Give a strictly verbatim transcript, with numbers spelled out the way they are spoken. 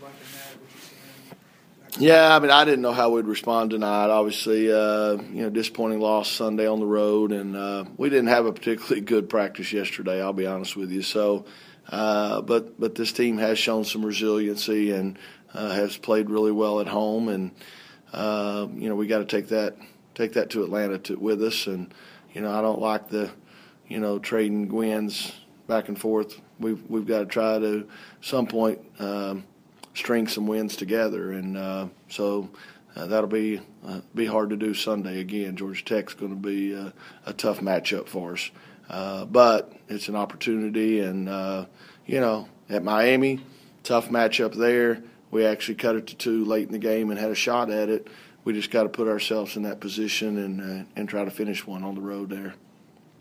like in that? What you seeing? Yeah, I mean, I didn't know how we'd respond tonight. Obviously, uh, you know, disappointing loss Sunday on the road, and uh, we didn't have a particularly good practice yesterday. I'll be honest with you. So, uh, but but this team has shown some resiliency and uh, has played really well at home, and uh, you know, we got to take that take that to Atlanta to, with us. And you know, I don't like the you know trading wins back and forth. We've we've got to try to at some point. Um, string some wins together, and uh, so uh, that'll be uh, be hard to do Sunday again. Georgia Tech's going to be uh, a tough matchup for us, uh, but it's an opportunity, and uh, you know, at Miami, tough matchup there. We actually cut it to two late in the game and had a shot at it. We just got to put ourselves in that position and uh, and try to finish one on the road there.